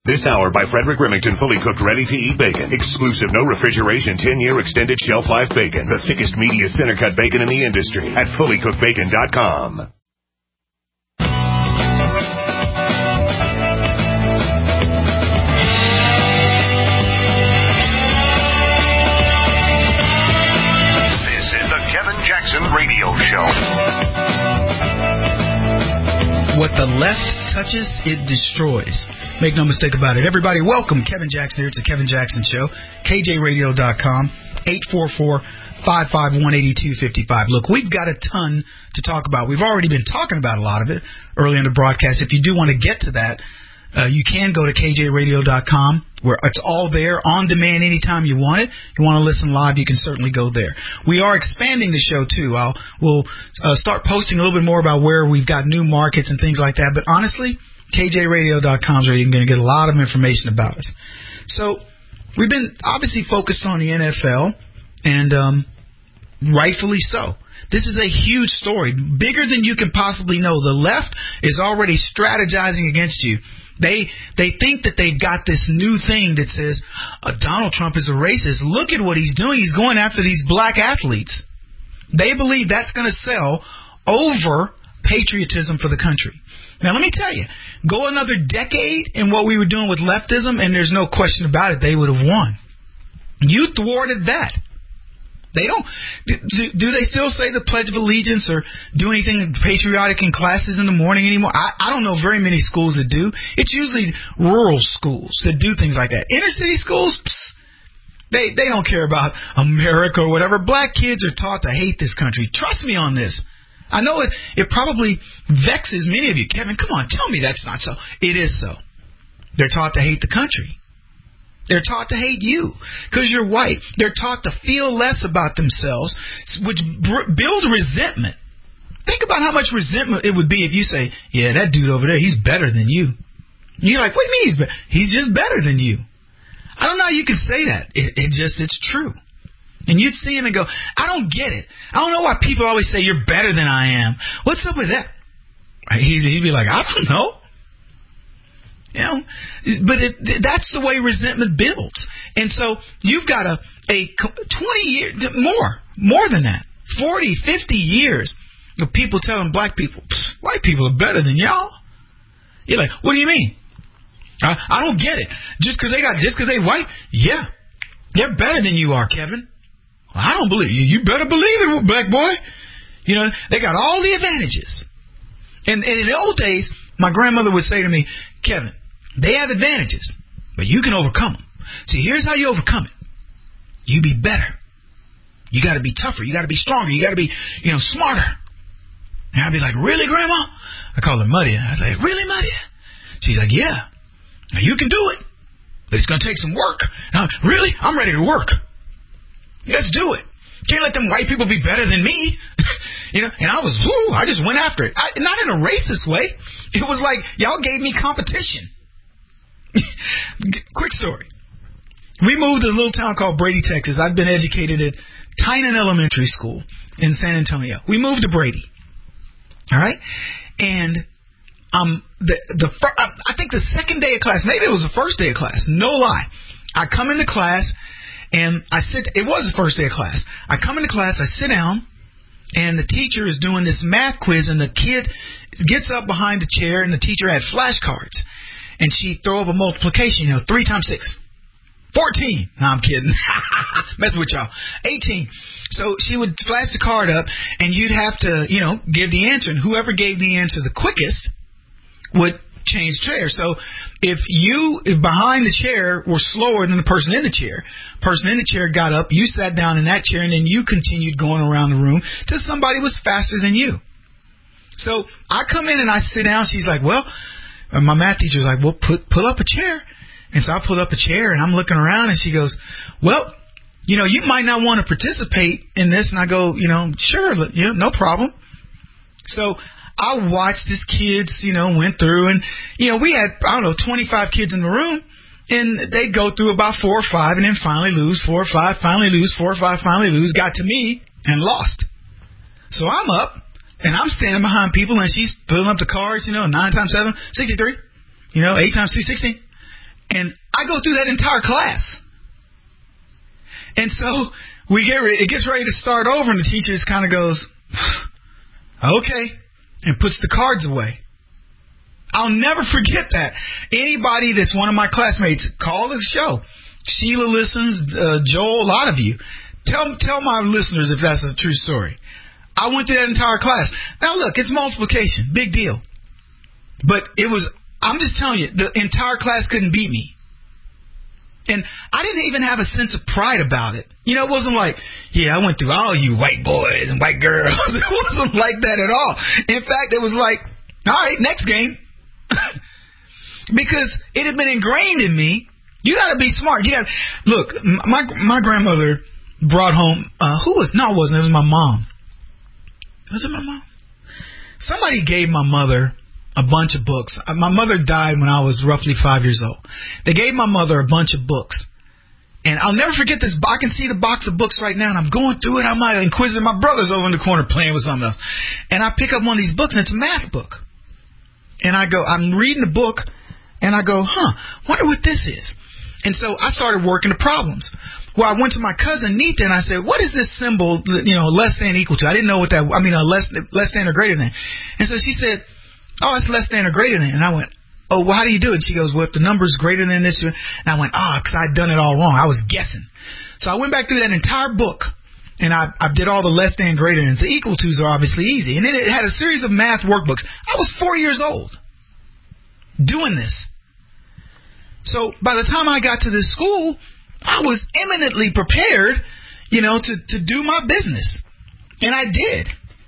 This hour by Frederick Remington, fully cooked, ready-to-eat bacon. Exclusive, no refrigeration, 10-year extended shelf life bacon. The thickest, meatiest center-cut bacon in the industry at fullycookedbacon.com. This is the Kevin Jackson Radio Show. What the left touches, it destroys. Make no mistake about it. Everybody, welcome. Kevin Jackson here. It's the Kevin Jackson Show. KJRadio.com, 844-551-8255. Look, we've got a ton to talk about. We've already been talking about a lot of it early in the broadcast. If you do want to get to that, you can go to KJRadio.com, where it's all there on demand anytime you want it. If you want to listen live, you can certainly go there. We are expanding the show, too. We'll start posting a little bit more about where we've got new markets and things like that. But honestly, KJRadio.com is where you're going to get a lot of information about us. So we've been obviously focused on the NFL, and rightfully so. This is a huge story, bigger than you can possibly know. The left is already strategizing against you. They think that they've got this new thing that says Donald Trump is a racist. Look at what he's doing. He's going after these black athletes. They believe that's going to sell over patriotism for the country. Now, let me tell you, go another decade in what we were doing with leftism, and there's no question about it, they would have won. You thwarted that. They don't. Do they still say the Pledge of Allegiance or do anything patriotic in classes in the morning anymore? I don't know very many schools that do. It's usually rural schools that do things like that. Inner city schools, they don't care about America or whatever. Black kids are taught to hate this country. Trust me on this. I know it probably vexes many of you. Kevin, come on, tell me that's not so. It is so. They're taught to hate the country. They're taught to hate you because you're white. They're taught to feel less about themselves, which build resentment. Think about how much resentment it would be if you say, yeah, that dude over there, he's better than you. And you're like, what do you mean he's better? He's just better than you. I don't know how you can say that. It's true. And you'd see him and go, I don't get it. I don't know why people always say you're better than I am. What's up with that? He'd be like, I don't know. You know, but that's the way resentment builds. And so you've got a 20 years, more than that, 40, 50 years of people telling black people, white people are better than y'all. You're like, what do you mean? I don't get it. Just because they white? Yeah, they're better than you are, Kevin. Well, I don't believe you. You better believe it, black boy. You know, they got all the advantages. And in the old days, my grandmother would say to me, Kevin, they have advantages, but you can overcome them. See, here's how you overcome it. You be better. You got to be tougher. You got to be stronger. You got to be, smarter. And I'd be like, really, Grandma? I call her Muddy. I was like, really, Muddy? She's like, yeah. Now, you can do it, but it's going to take some work. Now, really? I'm ready to work. Let's do it. Can't let them white people be better than me. And I just went after it. Not in a racist way. It was like, y'all gave me competition. Quick story. We moved to a little town called Brady, Texas. I'd been educated at Tynan Elementary School in San Antonio. We moved to Brady. All right? And I think the second day of class, maybe it was the first day of class, no lie. I come into class and it was the first day of class. I come into class, I sit down, and the teacher is doing this math quiz, and the kid gets up behind the chair, and the teacher had flashcards. And she throw up a multiplication, 3 times 6. 14. No, I'm kidding. Messing with y'all. 18. So she would flash the card up, and you'd have to, give the answer. And whoever gave the answer the quickest would change chairs. So if behind the chair were slower than the person in the chair got up, you sat down in that chair, and then you continued going around the room till somebody was faster than you. So I come in and I sit down. She's like, well, my math teacher's like, well, pull up a chair. And so I pulled up a chair, and I'm looking around, and she goes, well, you might not want to participate in this. And I go, sure, no problem. So I watched this kids, went through, and, we had, 25 kids in the room, and they'd go through about 4 or 5, and then finally lose, 4 or 5, finally lose, 4 or 5, finally lose, got to me, and lost. So I'm up, and I'm standing behind people, and she's filling up the cards, 9 times 7, 63, 8 times 2, 16. And I go through that entire class. And so it gets ready to start over, and the teacher just kind of goes, okay, and puts the cards away. I'll never forget that. Anybody that's one of my classmates, call the show. Sheila listens, Joel, a lot of you. Tell my listeners if that's a true story. I went through that entire class. Now look, it's multiplication, big deal. But I'm just telling you, the entire class couldn't beat me. And I didn't even have a sense of pride about it. You know, it wasn't like, yeah, I went through all you white boys and white girls. It wasn't like that at all. In fact, it was like, all right, next game. Because it had been ingrained in me. You got to be smart. Look, my grandmother brought home, it was my mom. Was it my mom? Somebody gave my mother a bunch of books. My mother died when I was roughly 5 years old. They gave my mother a bunch of books. And I'll never forget this. I can see the box of books right now, and I'm going through it. I'm inquisitive. My brother's over in the corner playing with something else. And I pick up one of these books, and it's a math book. And I'm reading the book, and I go, wonder what this is. And so I started working the problems. Well, I went to my cousin Nita, and I said, what is this symbol, less than equal to? I didn't know what less than or greater than. And so she said, oh, it's less than or greater than. And I went, oh, well, how do you do it? And she goes, well, if the number's greater than this. And I went, because I'd done it all wrong. I was guessing. So I went back through that entire book, and I did all the less than, greater than. The equal tos are obviously easy. And then it had a series of math workbooks. I was 4 years old doing this. So by the time I got to this school, I was eminently prepared, to do my business. And I did.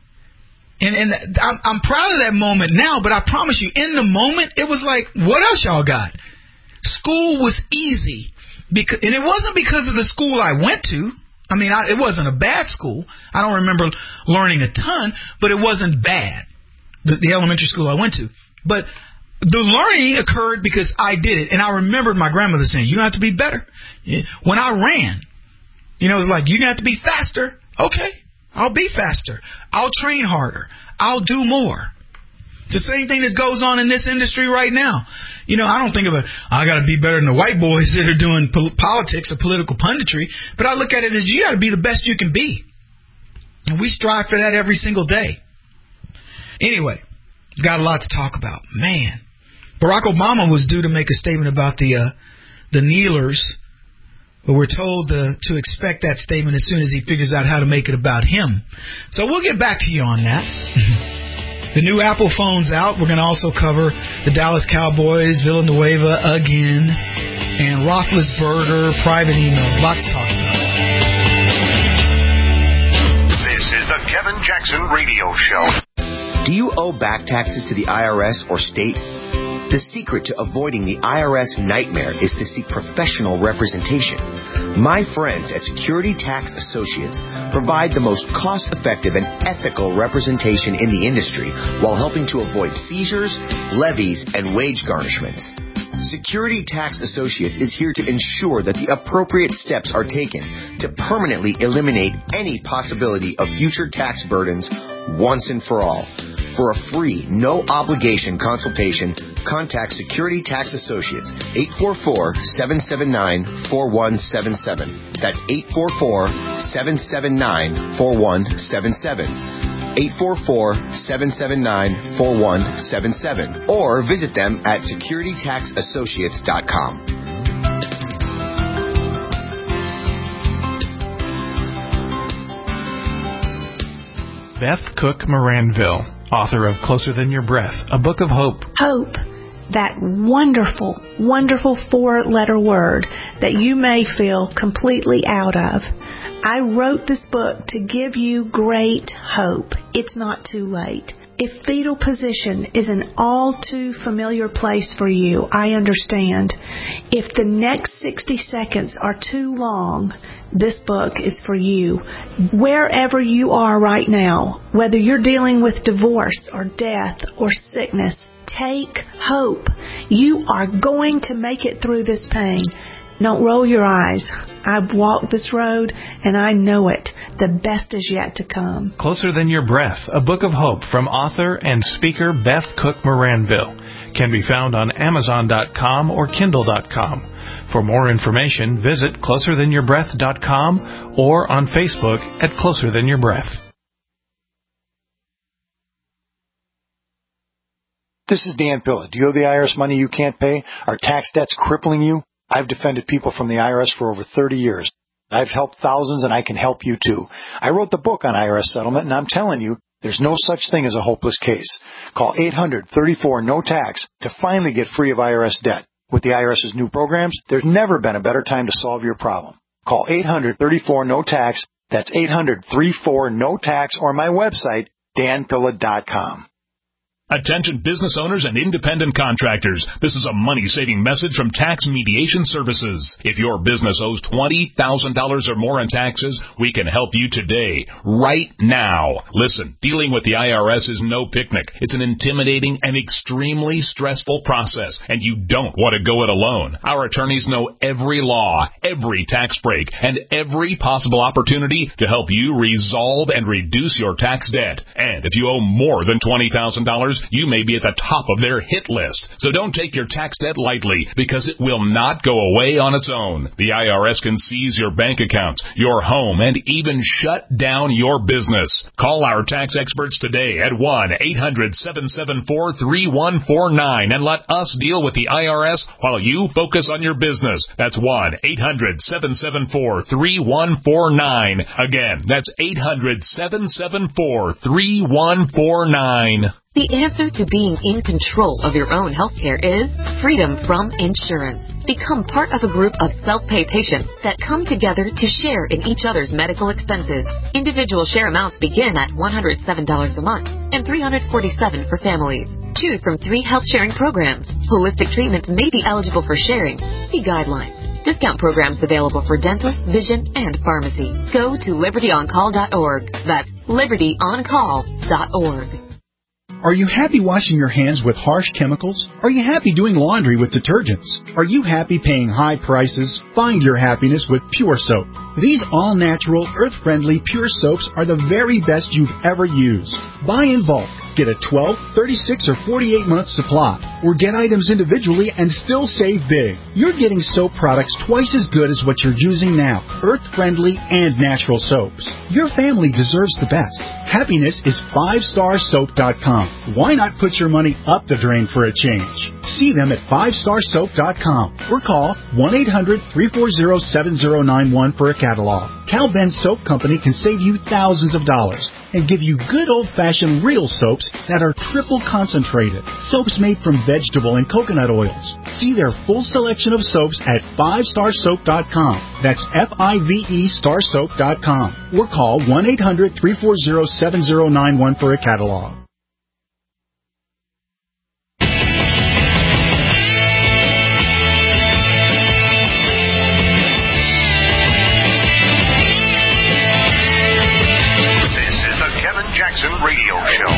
And I'm proud of that moment now, but I promise you, in the moment, it was like, what else y'all got? School was easy. And it wasn't because of the school I went to. I mean, it wasn't a bad school. I don't remember learning a ton, but it wasn't bad, the elementary school I went to. But the learning occurred because I did it. And I remembered my grandmother saying, you're going to have to be better. When I ran, it was like, you're going to have to be faster. Okay, I'll be faster. I'll train harder. I'll do more. It's the same thing that goes on in this industry right now. I don't think of I got to be better than the white boys that are doing politics or political punditry. But I look at it as you got to be the best you can be. And we strive for that every single day. Anyway, got a lot to talk about. Man. Barack Obama was due to make a statement about the kneelers, but we're told to expect that statement as soon as he figures out how to make it about him. So we'll get back to you on that. The new Apple phone's out. We're going to also cover the Dallas Cowboys, Villanueva again, and Roethlisberger, private emails. Lots to talk about. This is the Kevin Jackson Radio Show. Do you owe back taxes to the IRS or state? The secret to avoiding the IRS nightmare is to seek professional representation. My friends at Security Tax Associates provide the most cost-effective and ethical representation in the industry while helping to avoid seizures, levies, and wage garnishments. Security Tax Associates is here to ensure that the appropriate steps are taken to permanently eliminate any possibility of future tax burdens once and for all. For a free, no-obligation consultation, contact Security Tax Associates, 844-779-4177. That's 844-779-4177. 844-779-4177. Or visit them at securitytaxassociates.com. Beth Cook Moranville, author of Closer Than Your Breath, a book of hope. Hope, that wonderful, wonderful four-letter word that you may feel completely out of. I wrote this book to give you great hope. It's not too late. If fetal position is an all too familiar place for you, I understand. If the next 60 seconds are too long, this book is for you. Wherever you are right now, whether you're dealing with divorce or death or sickness, take hope. You are going to make it through this pain. Don't roll your eyes. I've walked this road, and I know it. The best is yet to come. Closer Than Your Breath, a book of hope from author and speaker Beth Cook Moranville. can be found on Amazon.com or Kindle.com. For more information, visit closerthanYourBreath.com or on Facebook at Closer Than Your Breath. This is Dan Pilla. Do you owe the IRS money you can't pay? Are tax debts crippling you? I've defended people from the IRS for over 30 years. I've helped thousands, and I can help you too. I wrote the book on IRS settlement, and I'm telling you, there's no such thing as a hopeless case. Call 800-34-NO-TAX to finally get free of IRS debt. With the IRS's new programs, there's never been a better time to solve your problem. Call 800-34-NO-TAX. That's 800-34-NO-TAX, or my website, danpilla.com. Attention business owners and independent contractors. This is a money-saving message from Tax Mediation Services. If your business owes $20,000 or more in taxes, we can help you today, right now. Listen, dealing with the IRS is no picnic. It's an intimidating and extremely stressful process, and you don't want to go it alone. Our attorneys know every law, every tax break, and every possible opportunity to help you resolve and reduce your tax debt. And if you owe more than $20,000, you may be at the top of their hit list. So don't take your tax debt lightly, because it will not go away on its own. The IRS can seize your bank accounts, your home, and even shut down your business. Call our tax experts today at 1-800-774-3149 and let us deal with the IRS while you focus on your business. That's 1-800-774-3149. Again, that's 800-774-3149. The answer to being in control of your own healthcare is freedom from insurance. Become part of a group of self-pay patients that come together to share in each other's medical expenses. Individual share amounts begin at $107 a month and $347 for families. Choose from 3 health-sharing programs. Holistic treatments may be eligible for sharing. See guidelines. Discount programs available for dental, vision, and pharmacy. Go to libertyoncall.org. That's libertyoncall.org. Are you happy washing your hands with harsh chemicals? Are you happy doing laundry with detergents? Are you happy paying high prices? Find your happiness with Pure Soap. These all-natural, earth-friendly Pure Soaps are the very best you've ever used. Buy in bulk. Get a 12, 36, or 48-month supply, or get items individually and still save big. You're getting soap products twice as good as what you're using now, earth-friendly and natural soaps. Your family deserves the best. Happiness is 5starsoap.com. Why not put your money up the drain for a change? See them at 5starsoap.com or call 1-800-340-7091 for a catalog. Cal Ben Soap Company can save you thousands of dollars and give you good old-fashioned real soaps that are triple concentrated. Soaps made from vegetable and coconut oils. See their full selection of soaps at 5starsoap.com. That's F-I-V-E starsoap.com. Or call 1-800-340-7091 for a catalog. Jackson Radio Show.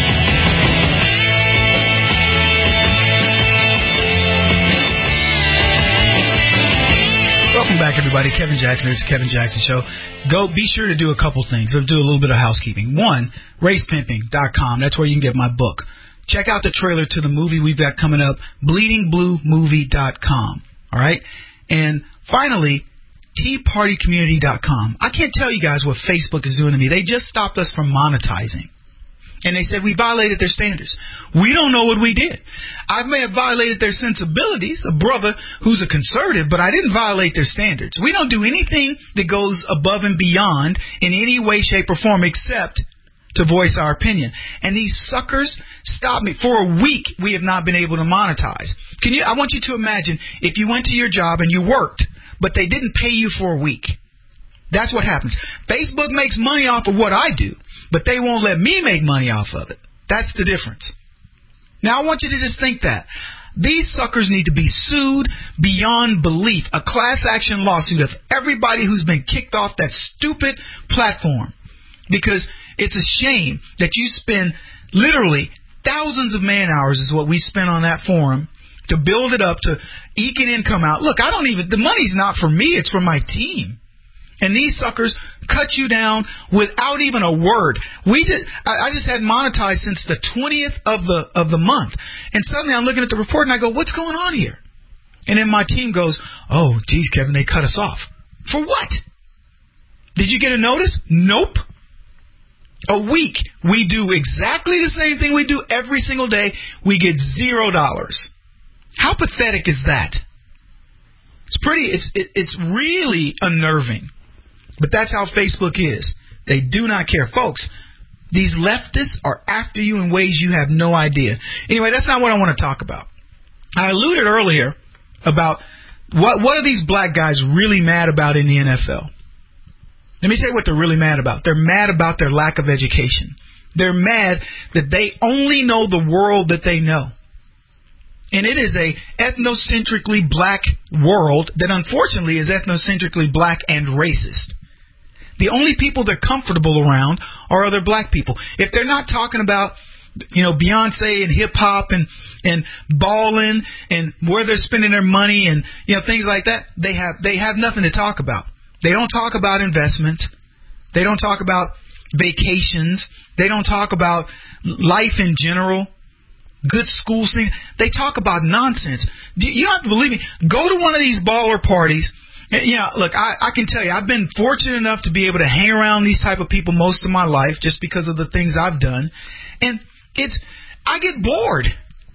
Welcome back, everybody. Kevin Jackson. It's the Kevin Jackson Show. Be sure to do a couple things. Do a little bit of housekeeping. One, racepimping.com. That's where you can get my book. Check out the trailer to the movie we've got coming up, bleedingbluemovie.com. All right? And finally, TeaPartyCommunity.com. I can't tell you guys what Facebook is doing to me. They just stopped us from monetizing. And they said we violated their standards. We don't know what we did. I may have violated their sensibilities, a brother who's a conservative, but I didn't violate their standards. We don't do anything that goes above and beyond in any way, shape, or form except to voice our opinion. And these suckers stopped me. For a week, we have not been able to monetize. I want you to imagine if you went to your job and you worked, but they didn't pay you for a week. That's what happens. Facebook makes money off of what I do, but they won't let me make money off of it. That's the difference. Now, I want you to just think that. These suckers need to be sued beyond belief. A class action lawsuit of everybody who's been kicked off that stupid platform. Because it's a shame that you spend literally thousands of man hours is what we spent on that forum to build it up, to eke an income out. Look, the money's not for me, it's for my team. And these suckers cut you down without even a word. I just had monetized since the 20th of the month. And suddenly I'm looking at the report and I go, what's going on here? And then my team goes, oh, geez, Kevin, they cut us off. For what? Did you get a notice? Nope. A week, we do exactly the same thing we do every single day. We get $0. How pathetic is that? It's really unnerving. But that's how Facebook is. They do not care. Folks, these leftists are after you in ways you have no idea. Anyway, that's not what I want to talk about. I alluded earlier about what are these black guys really mad about in the NFL. Let me tell you what they're really mad about. They're mad about their lack of education. They're mad that they only know the world that they know. And it is a ethnocentrically black world that unfortunately is ethnocentrically black and racist. The only people they're comfortable around are other black people. If they're not talking about, Beyonce and hip hop and balling and where they're spending their money and, things like that, they have nothing to talk about. They don't talk about investments. They don't talk about vacations. They don't talk about life in general. Good school things. They talk about nonsense. You don't have to believe me. Go to one of these baller parties. Look, I can tell you, I've been fortunate enough to be able to hang around these type of people most of my life just because of the things I've done. And I get bored.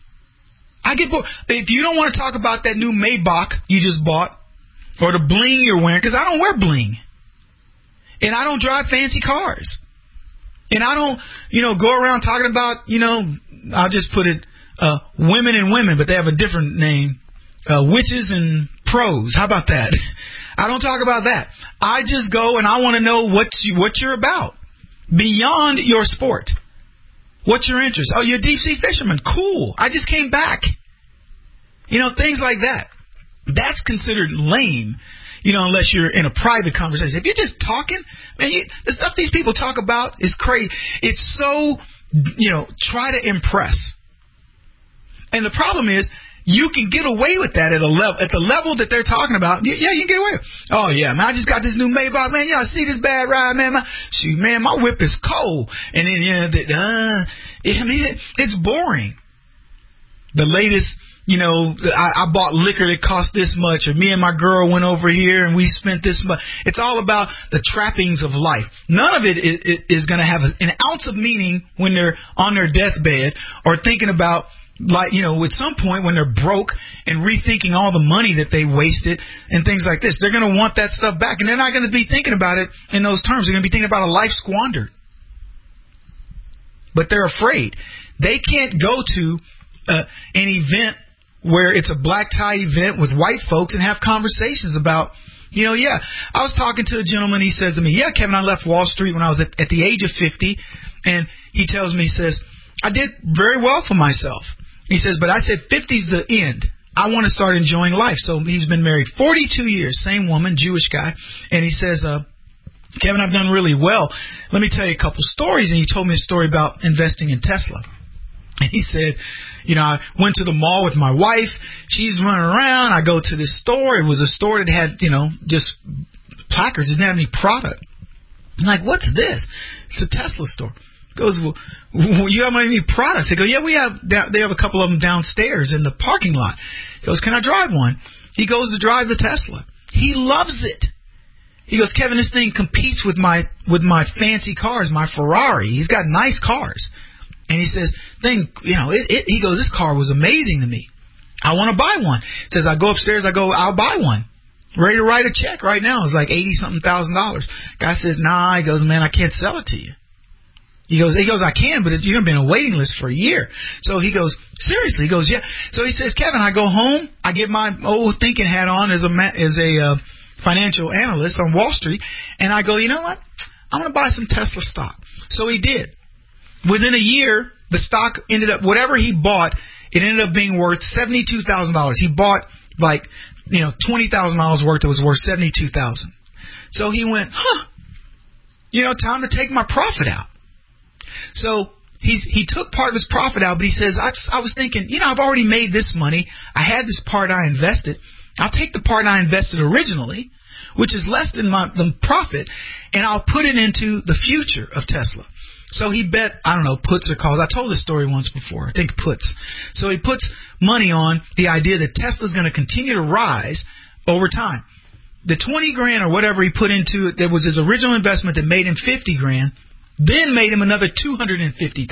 If you don't want to talk about that new Maybach you just bought or the bling you're wearing, because I don't wear bling. And I don't drive fancy cars. And I don't, go around talking about, I'll just put it, women and women, but they have a different name. Witches and pros. How about that? I don't talk about that. I just go and I want to know what you're about. Beyond your sport. What's your interest? Oh, you're a deep sea fisherman. Cool. I just came back. Things like that. That's considered lame, unless you're in a private conversation. If you're just talking, man, the stuff these people talk about is crazy. It's so, try to impress. And the problem is, you can get away with that at the level that they're talking about. Yeah, you can get away with it. Oh, yeah, man, I just got this new Maybach, man. Y'all see this bad ride, man? My whip is cold. And then, it's boring. The latest, I bought liquor that cost this much, or me and my girl went over here and we spent this much. It's all about the trappings of life. None of it is going to have an ounce of meaning when they're on their deathbed or thinking about, at some point when they're broke and rethinking all the money that they wasted and things like this. They're going to want that stuff back, and they're not going to be thinking about it in those terms. They're going to be thinking about a life squandered. But they're afraid. They can't go to an event where it's a black tie event with white folks and have conversations about, I was talking to a gentleman. He says to me, yeah, Kevin, I left Wall Street when I was at the age of 50. And he tells me, he says, I did very well for myself. He says, but I said 50's the end. I want to start enjoying life. So he's been married 42 years, same woman, Jewish guy. And he says, Kevin, I've done really well. Let me tell you a couple stories. And he told me a story about investing in Tesla. And he said, I went to the mall with my wife. She's running around. I go to this store. It was a store that had, just placards. It didn't have any product. I'm like, what's this? It's a Tesla store. He goes, well, you have any products? I go, yeah, they have a couple of them downstairs in the parking lot. He goes, can I drive one? He goes to drive the Tesla. He loves it. He goes, Kevin, this thing competes with my fancy cars, my Ferrari. He's got nice cars. And he says, he goes, this car was amazing to me. I want to buy one. He says, I go upstairs, I'll buy one. Ready to write a check right now. It's like $80-something thousand. Guy says, nah. He goes, man, I can't sell it to you. He goes, I can, but you've been on a waiting list for a year. So he goes, seriously? He goes, yeah. So he says, Kevin, I go home, I get my old thinking hat on as a financial analyst on Wall Street, and I go, you know what? I'm going to buy some Tesla stock. So he did. Within a year, the stock ended up, whatever he bought, it ended up being worth $72,000. He bought $20,000 worth that was worth $72,000. So he went, time to take my profit out. So he took part of his profit out, but he says, I was thinking, I've already made this money. I had this part I invested. I'll take the part I invested originally, which is less than the profit, and I'll put it into the future of Tesla. So he bet, I don't know, puts or calls. I told this story once before. I think puts. So he puts money on the idea that Tesla's going to continue to rise over time. The 20 grand or whatever he put into it, that was his original investment that made him 50 grand, then made him another 250,000.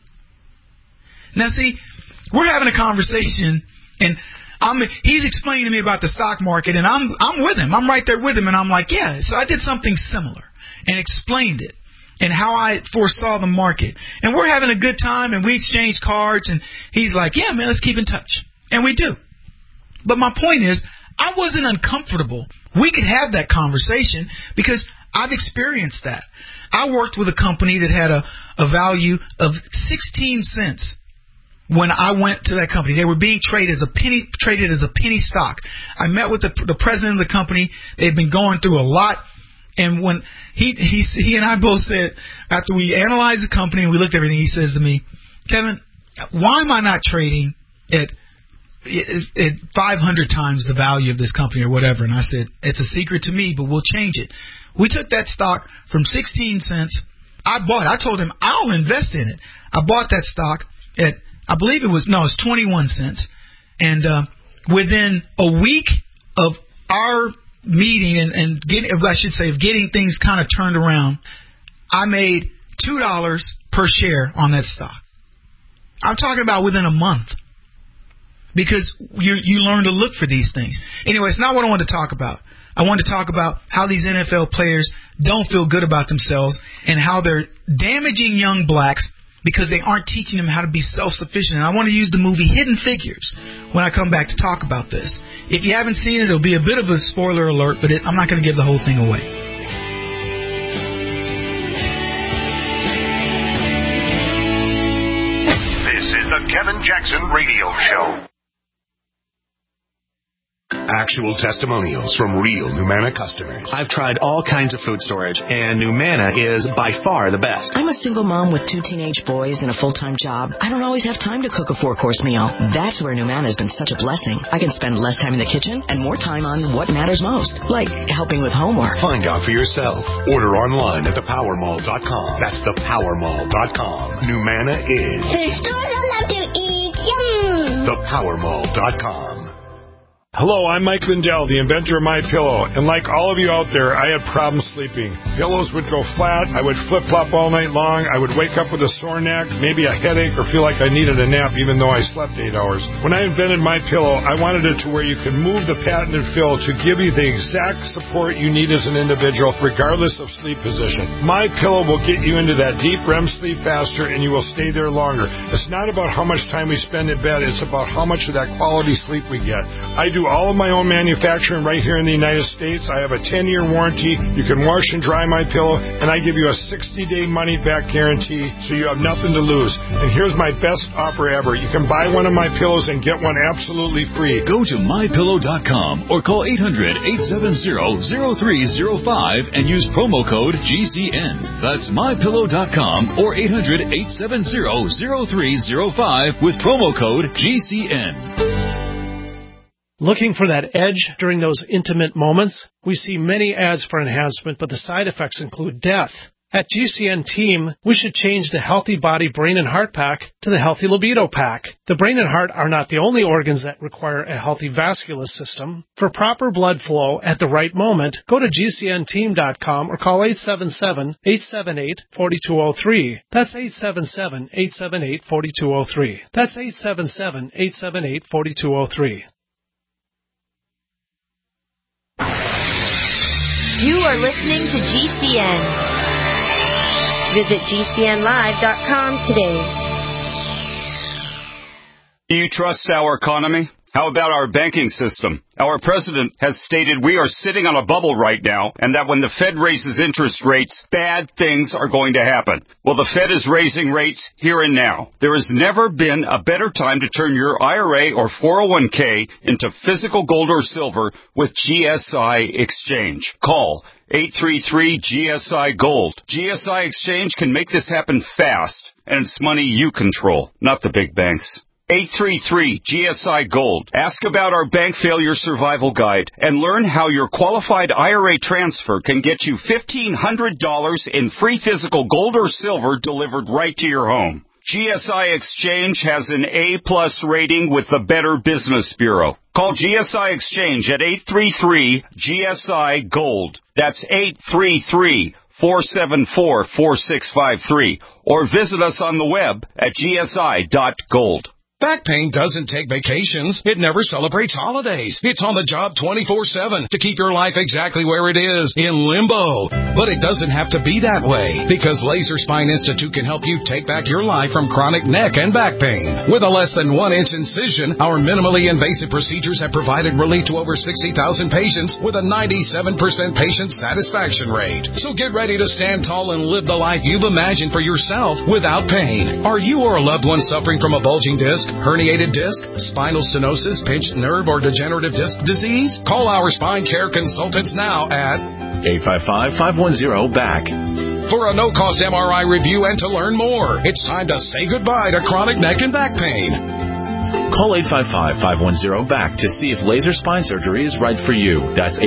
Now see, we're having a conversation, and he's explaining to me about the stock market, and I'm with him. I'm right there with him, and I'm like, yeah. So I did something similar and explained it and how I foresaw the market. And we're having a good time, and we exchanged cards, and he's like, yeah, man, let's keep in touch. And we do. But my point is, I wasn't uncomfortable. We could have that conversation because I've experienced that. I worked with a company that had a value of 16 cents when I went to that company. They were being traded as a penny stock. I met with the president of the company. They'd been going through a lot. And when he and I both said, after we analyzed the company and we looked at everything, he says to me, Kevin, why am I not trading at 500 times the value of this company or whatever? And I said, it's a secret to me, but we'll change it. We took that stock from 16 cents. I told him, I'll invest in it. I bought that stock at, I believe it was 21 cents. And within a week of our meeting and getting things kind of turned around, I made $2 per share on that stock. I'm talking about within a month. Because you learn to look for these things. Anyway, it's not what I wanted to talk about. I wanted to talk about how these NFL players don't feel good about themselves and how they're damaging young blacks because they aren't teaching them how to be self-sufficient. And I want to use the movie Hidden Figures when I come back to talk about this. If you haven't seen it, it'll be a bit of a spoiler alert, but I'm not going to give the whole thing away. This is the Kevin Jackson Radio Show. Actual testimonials from real Numanna customers. I've tried all kinds of food storage, and Numanna is by far the best. I'm a single mom with 2 teenage boys and a full-time job. I don't always have time to cook a 4-course meal. That's where Numanna has been such a blessing. I can spend less time in the kitchen and more time on what matters most, like helping with homework. Find out for yourself. Order online at thepowermall.com. That's thepowermall.com. Numanna is the stores I love to eat. Yum! Thepowermall.com. Hello, I'm Mike Lindell, the inventor of MyPillow, and like all of you out there, I had problems sleeping. Pillows would go flat, I would flip-flop all night long, I would wake up with a sore neck, maybe a headache, or feel like I needed a nap even though I slept 8 hours. When I invented MyPillow, I wanted it to where you can move the patented fill to give you the exact support you need as an individual, regardless of sleep position. MyPillow will get you into that deep REM sleep faster, and you will stay there longer. It's not about how much time we spend in bed, it's about how much of that quality sleep we get. I do all of my own manufacturing right here in the United States. I have a 10-year warranty. You can wash and dry my pillow, and I give you a 60-day money-back guarantee, so you have nothing to lose. And here's my best offer ever. You can buy one of my pillows and get one absolutely free. Go to MyPillow.com or call 800-870-0305 and use promo code GCN. That's MyPillow.com or 800-870-0305 with promo code GCN. Looking for that edge during those intimate moments? We see many ads for enhancement, but the side effects include death. At GCN Team, we should change the Healthy Body, Brain, and Heart Pack to the Healthy Libido Pack. The brain and heart are not the only organs that require a healthy vascular system. For proper blood flow at the right moment, go to GCNteam.com or call 877-878-4203. That's 877-878-4203. That's 877-878-4203. You are listening to GCN. Visit GCNlive.com today. Do you trust our economy? How about our banking system? Our president has stated we are sitting on a bubble right now, and that when the Fed raises interest rates, bad things are going to happen. Well, the Fed is raising rates here and now. There has never been a better time to turn your IRA or 401k into physical gold or silver with GSI Exchange. Call 833-GSI-GOLD. GSI Exchange can make this happen fast, and it's money you control, not the big banks. 833-GSI-GOLD. Ask about our Bank Failure Survival Guide and learn how your qualified IRA transfer can get you $1,500 in free physical gold or silver delivered right to your home. GSI Exchange has an A+ rating with the Better Business Bureau. Call GSI Exchange at 833-GSI-GOLD. That's 833-474-4653. Or visit us on the web at gsi.gold. Back pain doesn't take vacations. It never celebrates holidays. It's on the job 24/7 to keep your life exactly where it is, in limbo. But it doesn't have to be that way, because Laser Spine Institute can help you take back your life from chronic neck and back pain. With a less than 1-inch incision, our minimally invasive procedures have provided relief to over 60,000 patients with a 97% patient satisfaction rate. So get ready to stand tall and live the life you've imagined for yourself without pain. Are you or a loved one suffering from a bulging disc, herniated disc, spinal stenosis, pinched nerve, or degenerative disc disease? Call our spine care consultants now at 855-510-BACK. For a no-cost MRI review and to learn more. It's time to say goodbye to chronic neck and back pain. Call 855-510-BACK to see if laser spine surgery is right for you. That's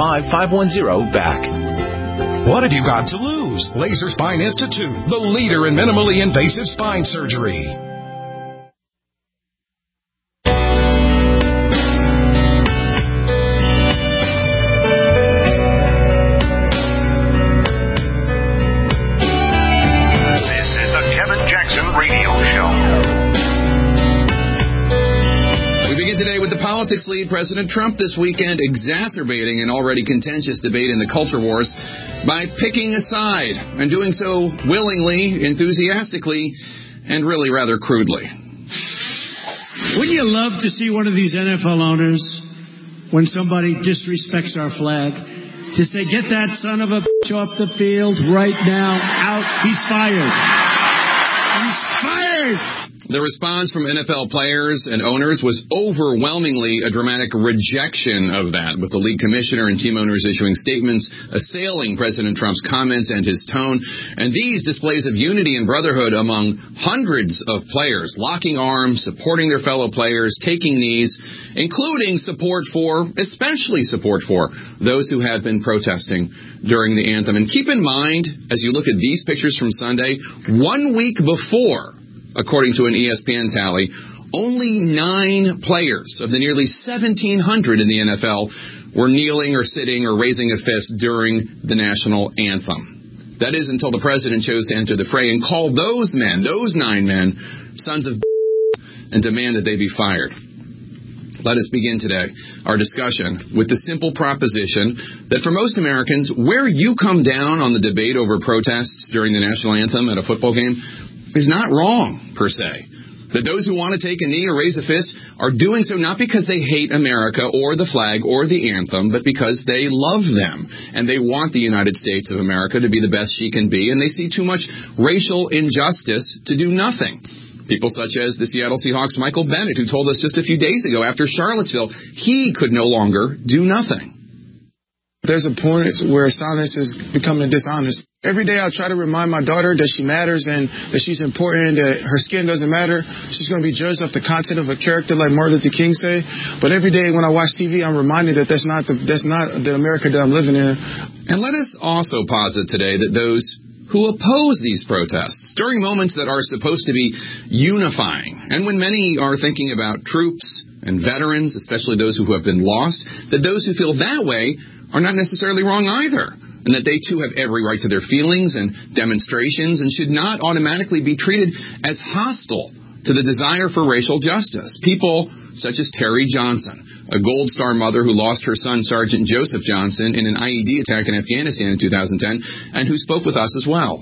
855-510-BACK. What have you got to lose? Laser Spine Institute, the leader in minimally invasive spine surgery. Politics lead President Trump this weekend exacerbating an already contentious debate in the culture wars by picking a side and doing so willingly, enthusiastically, and really rather crudely. Wouldn't you love to see one of these NFL owners, when somebody disrespects our flag, to say, get that son of a bitch off the field right now, out, he's fired. He's fired! The response from NFL players and owners was overwhelmingly a dramatic rejection of that, with the league commissioner and team owners issuing statements assailing President Trump's comments and his tone. And these displays of unity and brotherhood among hundreds of players, locking arms, supporting their fellow players, taking knees, including especially support for those who had been protesting during the anthem. And keep in mind, as you look at these pictures from Sunday, 1 week before, according to an ESPN tally, only 9 players of the nearly 1,700 in the NFL were kneeling or sitting or raising a fist during the national anthem. That is until the president chose to enter the fray and call those 9 men, sons of and demand that they be fired. Let us begin today our discussion with the simple proposition that for most Americans, where you come down on the debate over protests during the national anthem at a football game is not wrong, per se. That those who want to take a knee or raise a fist are doing so not because they hate America or the flag or the anthem, but because they love them. And they want the United States of America to be the best she can be, and they see too much racial injustice to do nothing. People such as the Seattle Seahawks' Michael Bennett, who told us just a few days ago after Charlottesville he could no longer do nothing. There's a point where silence is becoming dishonest. Every day I try to remind my daughter that she matters and that she's important, that her skin doesn't matter. She's going to be judged off the content of a character, like Martin Luther King say. But every day when I watch TV, I'm reminded that that's not the America that I'm living in. And let us also posit today that those who oppose these protests during moments that are supposed to be unifying, and when many are thinking about troops and veterans, especially those who have been lost, that those who feel that way are not necessarily wrong either, and that they too have every right to their feelings and demonstrations and should not automatically be treated as hostile to the desire for racial justice. People such as Terry Johnson, a Gold Star mother who lost her son, Sergeant Joseph Johnson, in an IED attack in Afghanistan in 2010, and who spoke with us as well.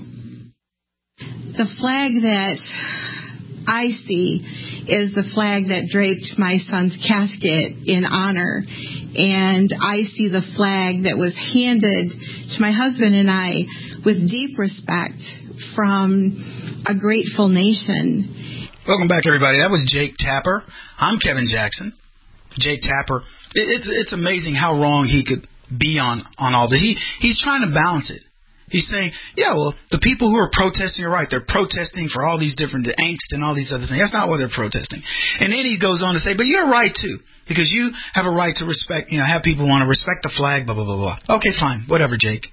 The flag that I see is the flag that draped my son's casket in honor. And I see the flag that was handed to my husband and I with deep respect from a grateful nation. Welcome back, everybody. That was Jake Tapper. I'm Kevin Jackson. Jake Tapper. It's amazing how wrong he could be on all this. He's trying to balance it. He's saying, yeah, well, the people who are protesting are right. They're protesting for all these different angst and all these other things. That's not why they're protesting. And then he goes on to say, but you're right, too, because you have a right to respect, have people want to respect the flag, blah, blah, blah, blah. Okay, fine. Whatever, Jake.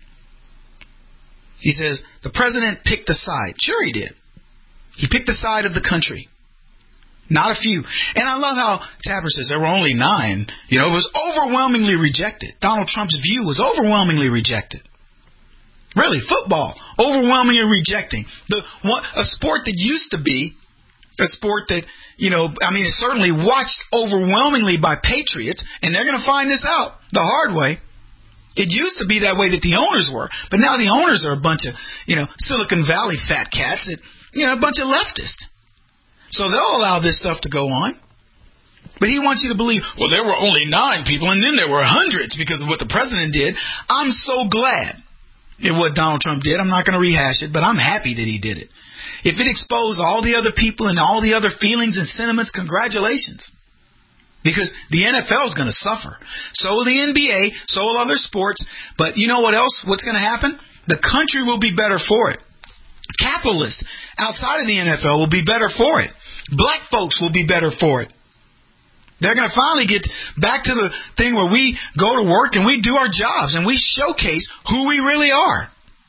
He says, the president picked the side. Sure he did. He picked the side of the country. Not a few. And I love how Tapper says there were only 9. It was overwhelmingly rejected. Donald Trump's view was overwhelmingly rejected. Really, football, overwhelmingly rejecting. A sport that used to be a sport that, is certainly watched overwhelmingly by patriots, and they're going to find this out the hard way. It used to be that way that the owners were, but now the owners are a bunch of, Silicon Valley fat cats that, a bunch of leftists. So they'll allow this stuff to go on. But he wants you to believe, well, there were only 9 people, and then there were hundreds because of what the president did. I'm so glad at what Donald Trump did. I'm not going to rehash it, but I'm happy that he did it. If it exposed all the other people and all the other feelings and sentiments, congratulations. Because the NFL is going to suffer. So will the NBA, so will other sports. But you know what else? What's going to happen? The country will be better for it. Capitalists outside of the NFL will be better for it. Black folks will be better for it. They're going to finally get back to the thing where we go to work and we do our jobs and we showcase who we really are.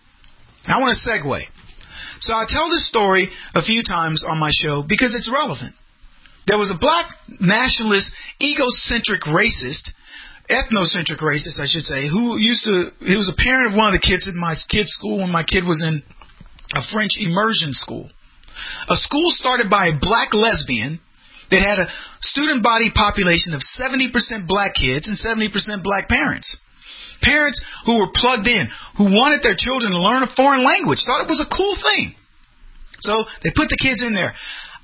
I want to segue. So I tell this story a few times on my show because it's relevant. There was a black nationalist, egocentric racist, ethnocentric racist, I should say, he was a parent of one of the kids at my kid's school when my kid was in a French immersion school. A school started by a black lesbian that had a student body population of 70% black kids and 70% black parents. Parents who were plugged in, who wanted their children to learn a foreign language, thought it was a cool thing. So they put the kids in there.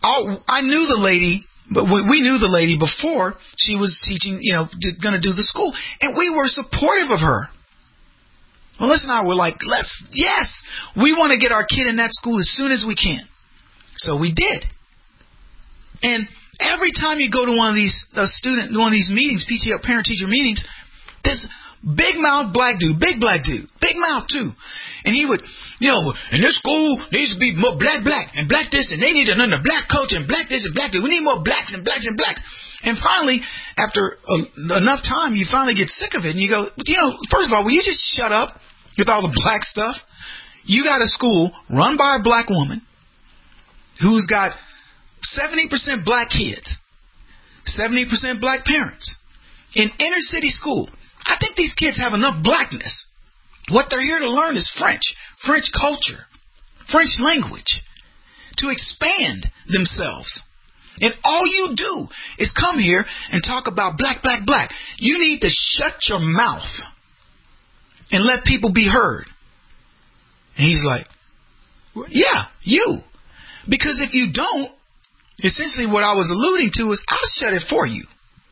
I knew the lady, but we knew the lady before she was teaching, going to do the school. And we were supportive of her. Melissa and I were like, yes, we want to get our kid in that school as soon as we can. So we did. And every time you go to one of these meetings, PTO parent-teacher meetings, this big mouth black dude, big mouth too, and he would, and this school needs to be more black, and black this, and they need to learn the black culture, and black this, and black this. We need more blacks and blacks and blacks. And finally, after enough time, you finally get sick of it, and you go, first of all, will you just shut up with all the black stuff? You got a school run by a black woman who's got 70% black kids, 70% black parents, in inner city school. I think these kids have enough blackness. What they're here to learn is French culture, French language, to expand themselves. And all you do is come here and talk about black, black, black. You need to shut your mouth and let people be heard. And he's like, yeah, you. Because if you don't, essentially what I was alluding to is I'll shut it for you.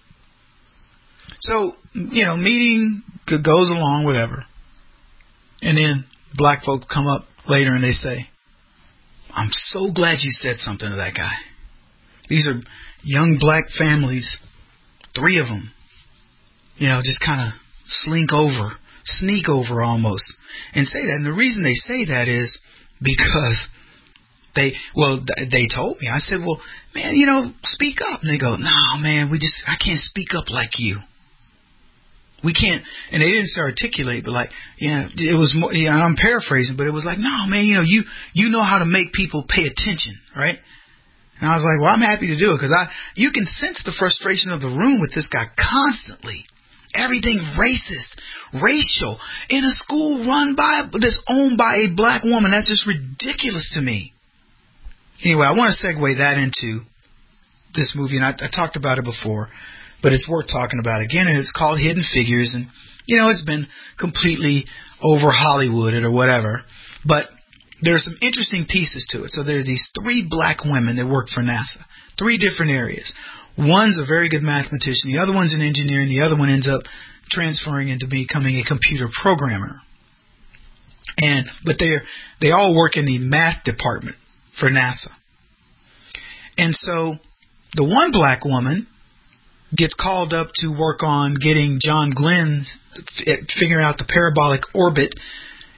So, meeting goes along, whatever. And then black folk come up later and they say, I'm so glad you said something to that guy. These are young black families, 3 of them, just kind of sneak over almost, and say that. And the reason they say that is because they told me. I said, well, man, speak up. And they go, no, man, I can't speak up like you. We can't, and they didn't articulate, but it was more, I'm paraphrasing, but it was like, no, man, you know how to make people pay attention, right? And I was like, well, I'm happy to do it because you can sense the frustration of the room with this guy constantly. Everything racist, racial, in a school that's owned by a black woman. That's just ridiculous to me. Anyway, I want to segue that into this movie, and I talked about it before, but it's worth talking about again, and it's called Hidden Figures, and, it's been completely over Hollywooded or whatever, but there's some interesting pieces to it. So there's these 3 black women that work for NASA, 3 different areas. One's a very good mathematician, the other one's an engineer, and the other one ends up transferring into becoming a computer programmer. But they all work in the math department for NASA. And so the one black woman gets called up to work on getting John Glenn figuring out the parabolic orbit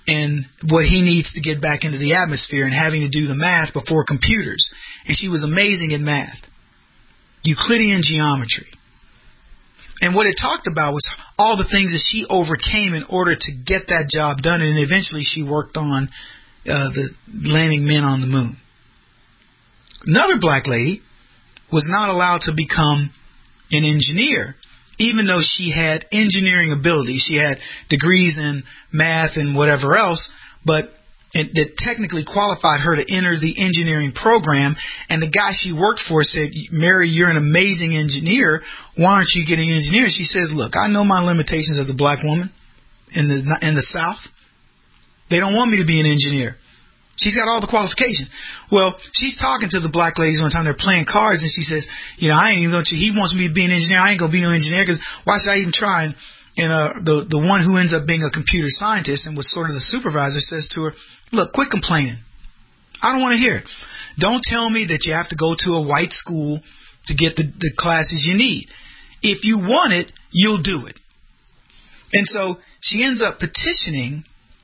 and what he needs to get back into the atmosphere and having to do the math before computers. And she was amazing at math, Euclidean geometry. And what it talked about was all the things that she overcame in order to get that job done, and eventually she worked on the landing men on the moon. Another black lady was not allowed to become an engineer, even though she had engineering ability. She had degrees in math and whatever else, but that technically qualified her to enter the engineering program. And the guy she worked for said, Mary, you're an amazing engineer. Why aren't you getting an engineer? She says, look, I know my limitations as a black woman in the South. They don't want me to be an engineer. She's got all the qualifications. Well, she's talking to the black ladies one time. They're playing cards, and she says, I ain't even going to. He wants me to be an engineer. I ain't going to be no engineer because why should I even try? And the one who ends up being a computer scientist and was sort of the supervisor says to her, look, quit complaining. I don't want to hear it. Don't tell me that you have to go to a white school to get the classes you need. If you want it, you'll do it. And so she ends up petitioning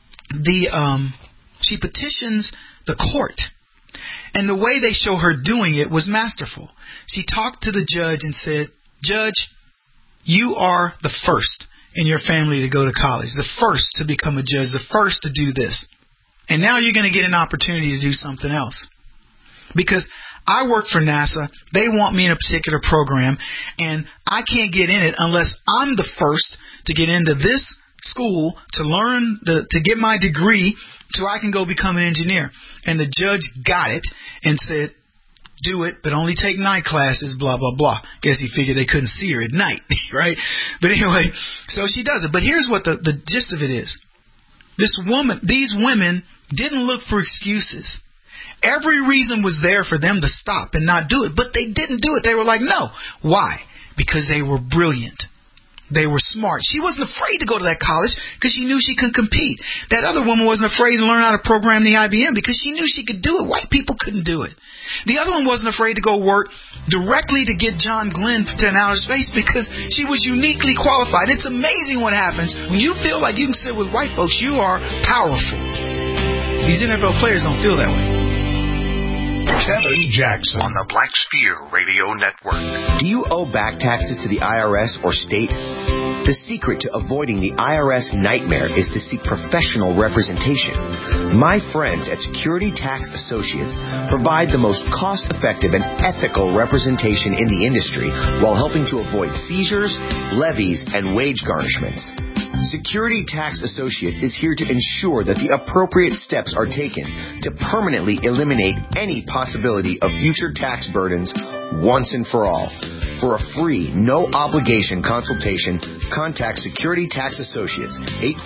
she petitions the court. And the way they show her doing it was masterful. She talked to the judge and said, Judge, you are the first in your family to go to college, the first to become a judge, the first to do this. And now you're going to get an opportunity to do something else. Because I work for NASA, they want me in a particular program, and I can't get in it unless I'm the first to get into this school to learn, to get my degree so I can go become an engineer. And the judge got it and said, do it, but only take night classes, blah, blah, blah. Guess he figured they couldn't see her at night, right? But anyway, so she does it. But here's what the gist of it is. These women didn't look for excuses. Every reason was there for them to stop and not do it, but they didn't do it. They were like, no. Why? Because they were brilliant. They were smart. She wasn't afraid to go to that college because she knew she could compete. That other woman wasn't afraid to learn how to program the IBM because she knew she could do it. White people couldn't do it. The other one wasn't afraid to go work directly to get John Glenn to outer space because she was uniquely qualified. It's amazing what happens when you feel like you can sit with white folks. You are powerful. These NFL players don't feel that way. Kevin Jackson on the Black Spear Radio Network. Do you owe back taxes to the IRS or state? The secret to avoiding the IRS nightmare is to seek professional representation. My friends at Security Tax Associates provide the most cost-effective and ethical representation in the industry while helping to avoid seizures, levies, and wage garnishments. Security Tax Associates is here to ensure that the appropriate steps are taken to permanently eliminate any possibility of future tax burdens once and for all. For a free, no-obligation consultation, contact Security Tax Associates,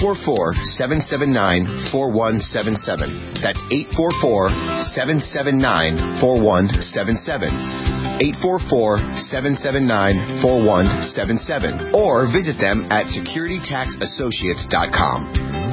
844-779-4177. That's 844-779-4177. 844-779-4177. Or visit them at securitytaxassociates.com.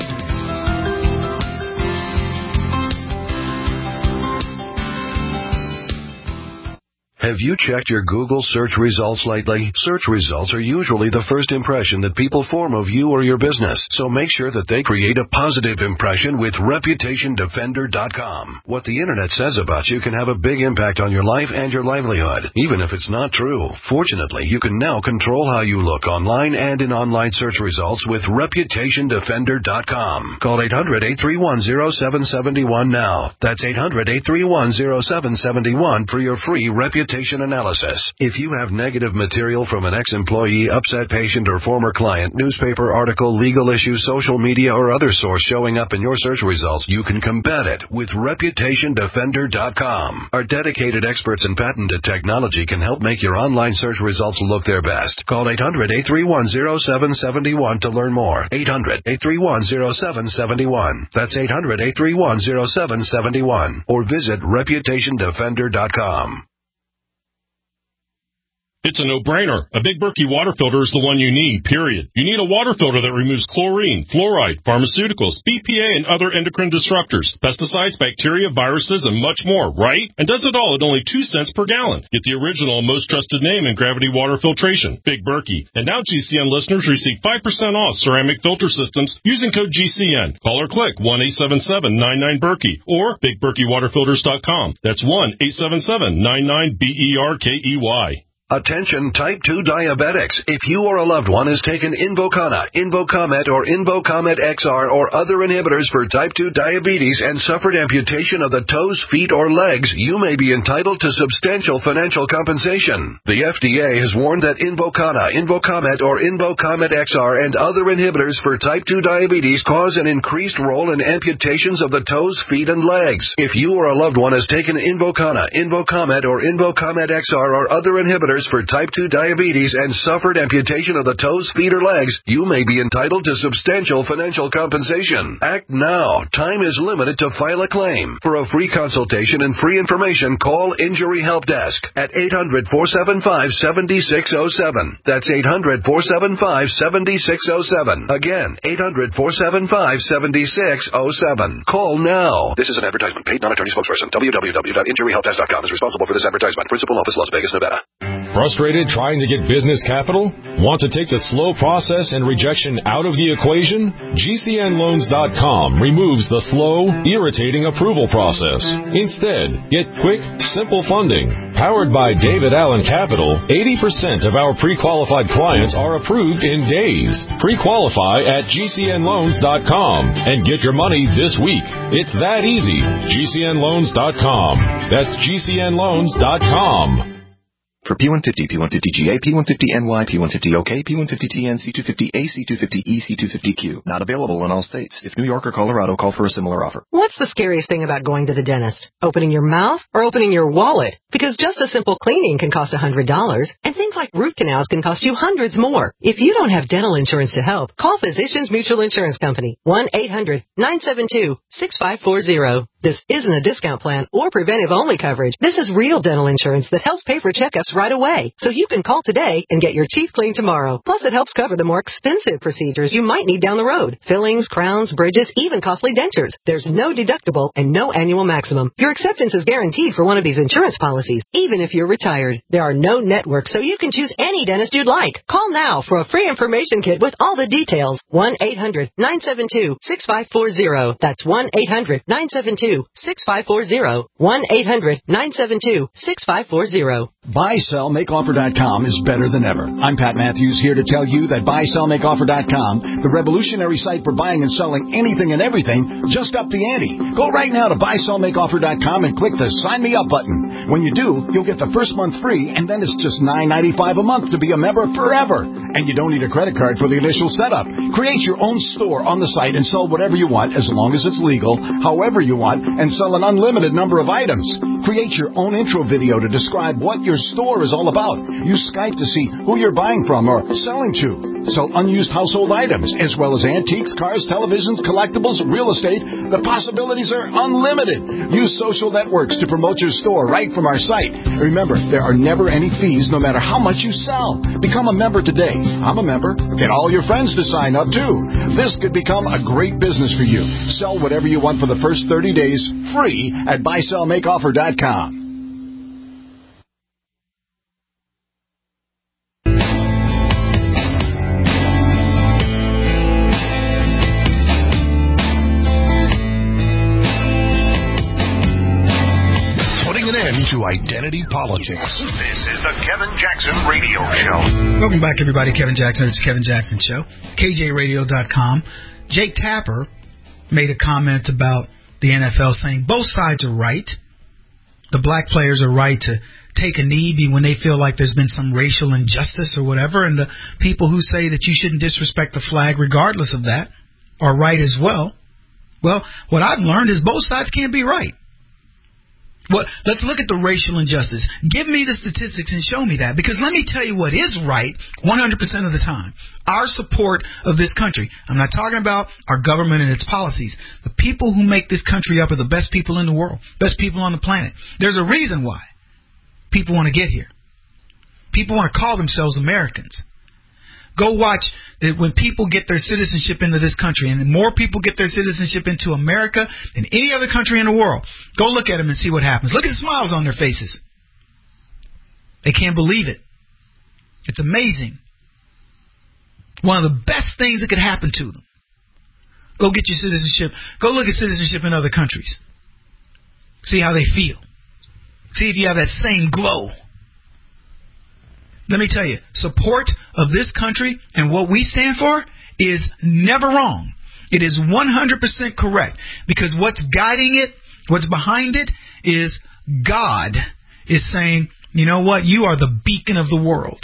Have you checked your Google search results lately? Search results are usually the first impression that people form of you or your business, so make sure that they create a positive impression with ReputationDefender.com. What the Internet says about you can have a big impact on your life and your livelihood, even if it's not true. Fortunately, you can now control how you look online and in online search results with ReputationDefender.com. Call 800-831-0771 now. That's 800-831-0771 for your free reputation analysis. If you have negative material from an ex-employee, upset patient, or former client, newspaper article, legal issue, social media, or other source showing up in your search results, you can combat it with ReputationDefender.com. Our dedicated experts in patented technology can help make your online search results look their best. Call 800-831-0771 to learn more. 800-831-0771. That's 800-831-0771. Or visit ReputationDefender.com. It's a no-brainer. A Big Berkey water filter is the one you need, period. You need a water filter that removes chlorine, fluoride, pharmaceuticals, BPA, and other endocrine disruptors, pesticides, bacteria, viruses, and much more, right? And does it all at only 2 cents per gallon. Get the original, most trusted name in gravity water filtration, Big Berkey. And now GCN listeners receive 5% off ceramic filter systems using code GCN. Call or click 1-877-99-BERKEY or BigBerkeyWaterFilters.com. That's 1-877-99-BERKEY. Attention type 2 diabetics. If you or a loved one has taken Invokana, Invocomet, or Invocomet XR or other inhibitors for type 2 diabetes and suffered amputation of the toes, feet, or legs, you may be entitled to substantial financial compensation. The FDA has warned that Invokana, Invocomet, or Invocomet XR and other inhibitors for type 2 diabetes cause an increased role in amputations of the toes, feet, and legs. If you or a loved one has taken Invokana, Invocomet, or Invocomet XR or other inhibitors for type 2 diabetes and suffered amputation of the toes, feet, or legs, you may be entitled to substantial financial compensation. Act now. Time is limited to file a claim. For a free consultation and free information, call Injury Help Desk at 800-475-7607. That's 800-475-7607. Again, 800-475-7607. Call now. This is an advertisement. Paid non-attorney spokesperson. www.injuryhelpdesk.com is responsible for this advertisement. Principal office, Las Vegas, Nevada. Frustrated trying to get business capital? Want to take the slow process and rejection out of the equation? GCNloans.com removes the slow, irritating approval process. Instead, get quick, simple funding. Powered by David Allen Capital, 80% of our pre-qualified clients are approved in days. Pre-qualify at GCNloans.com and get your money this week. It's that easy. GCNloans.com. That's GCNloans.com. For P150, P150GA, P150NY, P150OK, P150TN, C250A, C250E, C250Q. Not available in all states. If New York or Colorado, call for a similar offer. What's the scariest thing about going to the dentist? Opening your mouth or opening your wallet? Because just a simple cleaning can cost $100, and things like root canals can cost you hundreds more. If you don't have dental insurance to help, call Physicians Mutual Insurance Company, 1-800-972-6540. This isn't a discount plan or preventive-only coverage. This is real dental insurance that helps pay for checkups right away. So you can call today and get your teeth cleaned tomorrow. Plus, it helps cover the more expensive procedures you might need down the road. Fillings, crowns, bridges, even costly dentures. There's no deductible and no annual maximum. Your acceptance is guaranteed for one of these insurance policies, even if you're retired. There are no networks, so you can choose any dentist you'd like. Call now for a free information kit with all the details. 1-800-972-6540. That's 1-800-972-6540. 1-800-972-6540. BuySellMakeOffer.com is better than ever. I'm Pat Matthews here to tell you that BuySellMakeOffer.com, the revolutionary site for buying and selling anything and everything, just upped the ante. Go right now to BuySellMakeOffer.com and click the Sign Me Up button. When you do, you'll get the first month free, and then it's just $9.95 a month to be a member forever. And you don't need a credit card for the initial setup. Create your own store on the site and sell whatever you want, as long as it's legal, however you want, and sell an unlimited number of items. Create your own intro video to describe what your store is all about. Use Skype to see who you're buying from or selling to. Sell unused household items, as well as antiques, cars, televisions, collectibles, real estate. The possibilities are unlimited. Use social networks to promote your store right from our site. Remember, there are never any fees, no matter how much you sell. Become a member today. I'm a member. Get all your friends to sign up, too. This could become a great business for you. Sell whatever you want for the first 30 days, free at BuySellMakeOffer.com. To identity politics. This is the Kevin Jackson Radio Show. Welcome back, everybody. Kevin Jackson. It's the Kevin Jackson Show. KJRadio.com. Jake Tapper made a comment about the NFL saying both sides are right. The black players are right to take a knee when they feel like there's been some racial injustice or whatever, and the people who say that you shouldn't disrespect the flag regardless of that are right as well. Well, what I've learned is both sides can't be right. Well, let's look at the racial injustice. Give me the statistics and show me that. Because let me tell you what is right 100% of the time. Our support of this country. I'm not talking about our government and its policies. The people who make this country up are the best people in the world, best people on the planet. There's a reason why people want to get here. People want to call themselves Americans. Go watch that when people get their citizenship into this country, and the more people get their citizenship into America than any other country in the world, go look at them and see what happens. Look at the smiles on their faces. They can't believe it. It's amazing. One of the best things that could happen to them. Go get your citizenship. Go look at citizenship in other countries. See how they feel. See if you have that same glow. Let me tell you, support of this country and what we stand for is never wrong. It is 100% correct. Because what's guiding it, what's behind it, is God is saying, you know what, you are the beacon of the world.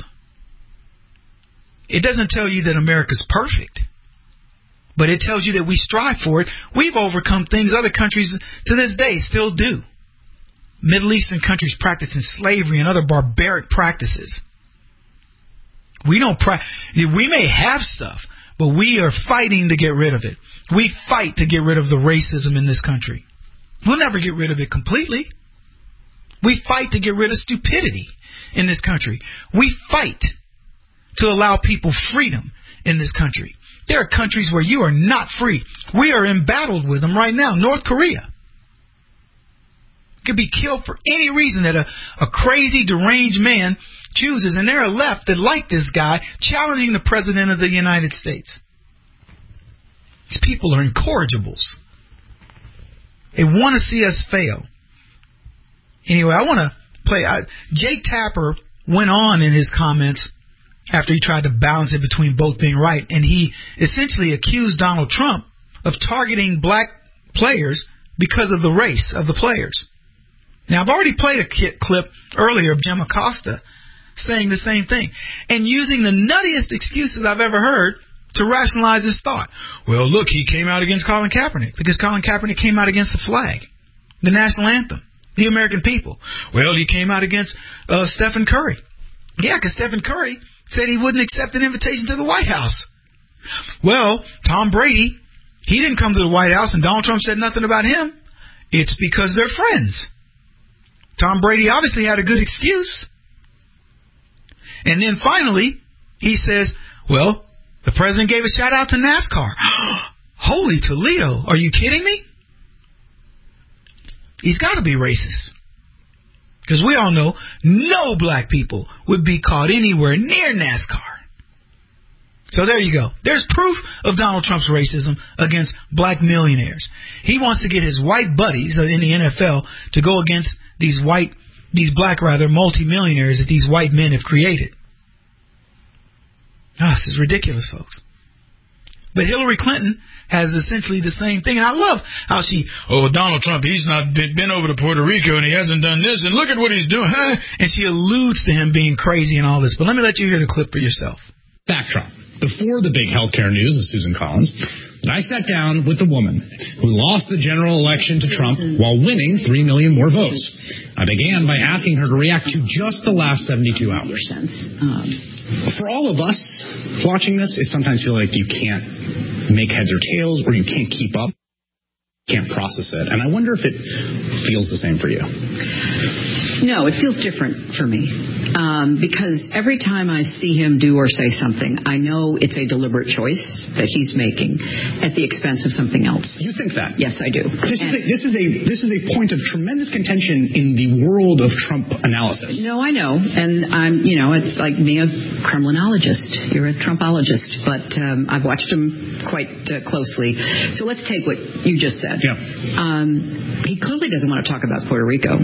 It doesn't tell you that America's perfect, but it tells you that we strive for it. We've overcome things other countries to this day still do. Middle Eastern countries practicing slavery and other barbaric practices. We may have stuff, but we are fighting to get rid of it. We fight to get rid of the racism in this country. We'll never get rid of it completely. We fight to get rid of stupidity in this country. We fight to allow people freedom in this country. There are countries where you are not free. We are embattled with them right now. North Korea could be killed for any reason that a crazy, deranged man chooses, and there are left that like this guy challenging the President of the United States. These people are incorrigibles. They want to see us fail. Anyway, I want to play. Jake Tapper went on in his comments after he tried to balance it between both being right, and he essentially accused Donald Trump of targeting black players because of the race of the players. Now, I've already played a clip earlier of Jim Acosta saying the same thing and using the nuttiest excuses I've ever heard to rationalize his thought. Well, look, he came out against Colin Kaepernick because Colin Kaepernick came out against the flag, the national anthem, the American people. Well, he came out against Stephen Curry. Yeah, because Stephen Curry said he wouldn't accept an invitation to the White House. Well, Tom Brady, he didn't come to the White House and Donald Trump said nothing about him. It's because they're friends. Tom Brady obviously had a good excuse. And then finally, he says, well, the president gave a shout out to NASCAR. Holy Toledo, are you kidding me? He's got to be racist. Because we all know no black people would be caught anywhere near NASCAR. So there you go. There's proof of Donald Trump's racism against black millionaires. He wants to get his white buddies in the NFL to go against these black multimillionaires that these white men have created. This is ridiculous, folks. But Hillary Clinton has essentially the same thing. And I love how Donald Trump, he's not been over to Puerto Rico and he hasn't done this, and look at what he's doing. And she alludes to him being crazy and all this. But let me let you hear the clip for yourself. Backdrop. Before the big healthcare news of Susan Collins, I sat down with the woman who lost the general election to Trump while winning 3 million more votes. I began by asking her to react to just the last 72 hours. For all of us watching this, it sometimes feels like you can't make heads or tails, or you can't keep up, can't process it. And I wonder if it feels the same for you. No, it feels different for me. Because every time I see him do or say something, I know it's a deliberate choice that he's making at the expense of something else. You think that? Yes, I do. This is a point of tremendous contention in the world of Trump analysis. No, I know. And it's like being a Kremlinologist. You're a Trumpologist. But I've watched him quite closely. So let's take what you just said. Yeah. He clearly doesn't want to talk about Puerto Rico.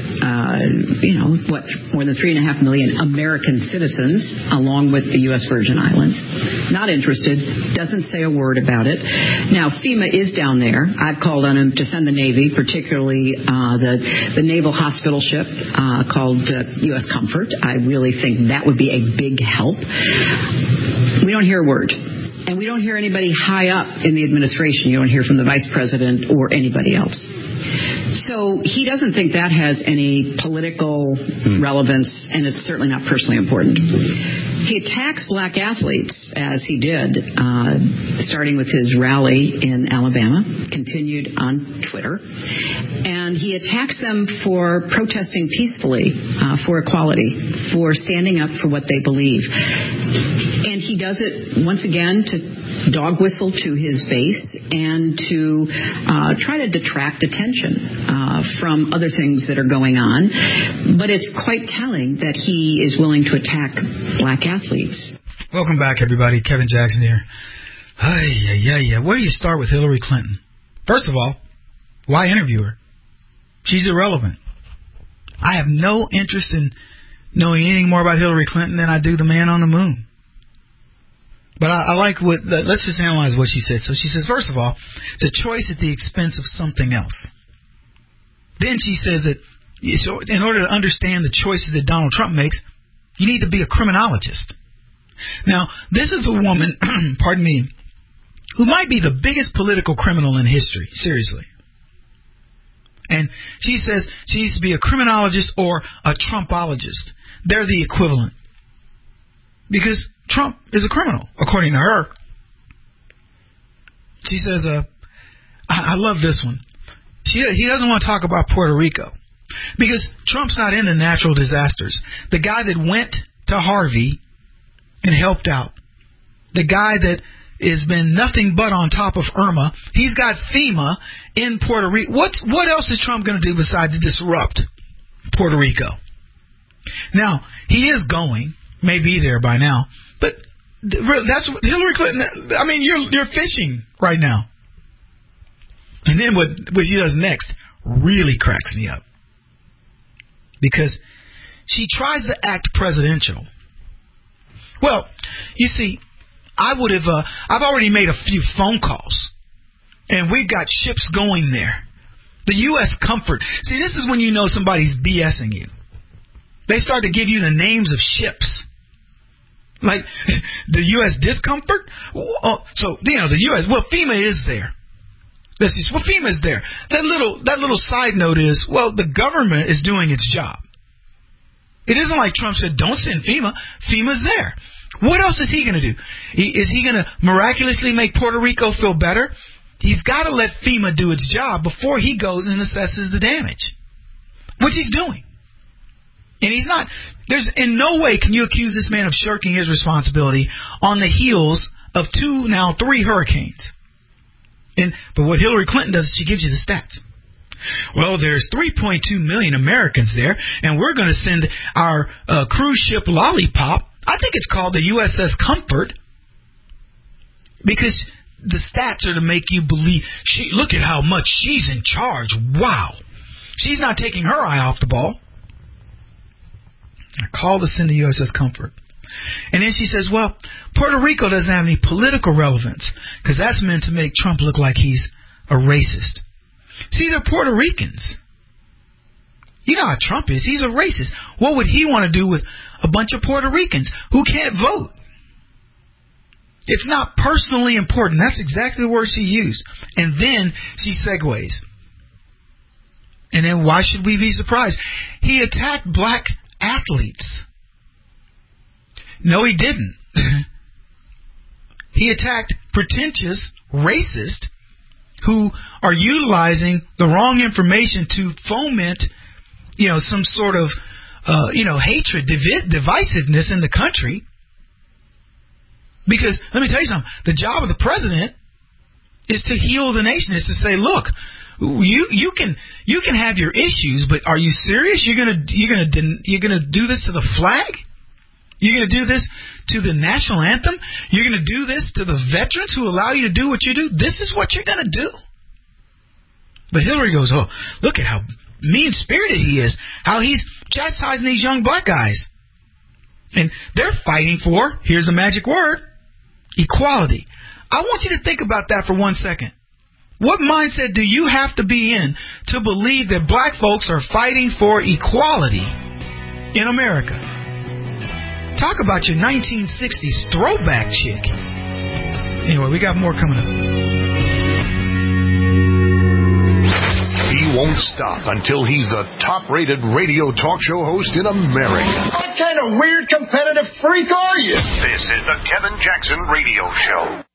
More than 3.5 million American citizens, along with the U.S. Virgin Islands. Not interested. Doesn't say a word about it. Now, FEMA is down there. I've called on him to send the Navy, particularly the naval hospital ship called U.S. Comfort. I really think that would be a big help. We don't hear a word. And we don't hear anybody high up in the administration. You don't hear from the vice president or anybody else. So he doesn't think that has any political relevance, and it's certainly not personally important. He attacks black athletes, as he did, starting with his rally in Alabama, continued on Twitter. And he attacks them for protesting peacefully for equality, for standing up for what they believe. And he does it, once again, to dog whistle to his base and to try to detract attention from other things that are going on. But it's quite telling that he is willing to attack black athletes. Welcome back, everybody. Kevin Jackson here. Where do you start with Hillary Clinton? First of all, why interview her? She's irrelevant. I have no interest in knowing anything more about Hillary Clinton than I do the man on the moon. But I like let's just analyze what she said. So she says, first of all, it's a choice at the expense of something else. Then she says that in order to understand the choices that Donald Trump makes, you need to be a criminologist. Now, this is a woman, pardon me, who might be the biggest political criminal in history, seriously. And she says she needs to be a criminologist or a Trumpologist. They're the equivalent. Because Trump is a criminal, according to her. She says, I love this one. He doesn't want to talk about Puerto Rico because Trump's not into natural disasters. The guy that went to Harvey and helped out, the guy that has been nothing but on top of Irma, he's got FEMA in Puerto Rico. What else is Trump going to do besides disrupt Puerto Rico? Now, he is going, may be there by now, but that's what Hillary Clinton, I mean, you're fishing right now. And then what she does next really cracks me up. Because she tries to act presidential. Well, you see, I've already made a few phone calls. And we've got ships going there. The U.S. Comfort. See, this is when you know somebody's BSing you. They start to give you the names of ships. Like the U.S. Discomfort. So, the U.S. Well, FEMA is there. Well, FEMA's there. That little side note is, well, the government is doing its job. It isn't like Trump said, don't send FEMA. FEMA's there. What else is he going to do? Is he going to miraculously make Puerto Rico feel better? He's got to let FEMA do its job before he goes and assesses the damage, which he's doing. And he's not. There's in no way can you accuse this man of shirking his responsibility on the heels of 2, now 3 hurricanes. But what Hillary Clinton does is she gives you the stats. Well, there's 3.2 million Americans there, and we're going to send our cruise ship Lollipop. I think it's called the USS Comfort, because the stats are to make you believe. Look at how much she's in charge. Wow. She's not taking her eye off the ball. I called to send the USS Comfort. And then she says, well, Puerto Rico doesn't have any political relevance because that's meant to make Trump look like he's a racist. See, they're Puerto Ricans. You know how Trump is. He's a racist. What would he want to do with a bunch of Puerto Ricans who can't vote? It's not personally important. That's exactly the word she used. And then she segues. And then why should we be surprised? He attacked black athletes. No, he didn't. He attacked pretentious racists who are utilizing the wrong information to foment, some sort of, hatred, divisiveness in the country. Because let me tell you something: the job of the president is to heal the nation. Is to say, look, you can have your issues, but are you serious? You're gonna do this to the flag? You're going to do this to the national anthem? You're going to do this to the veterans who allow you to do what you do? This is what you're going to do? But Hillary goes, oh, look at how mean-spirited he is. How he's chastising these young black guys. And they're fighting for, here's the magic word, equality. I want you to think about that for 1 second. What mindset do you have to be in to believe that black folks are fighting for equality in America? Talk about your 1960s throwback chick. Anyway, we got more coming up. He won't stop until he's the top-rated radio talk show host in America. What kind of weird competitive freak are you? This is the Kevin Jackson Radio Show.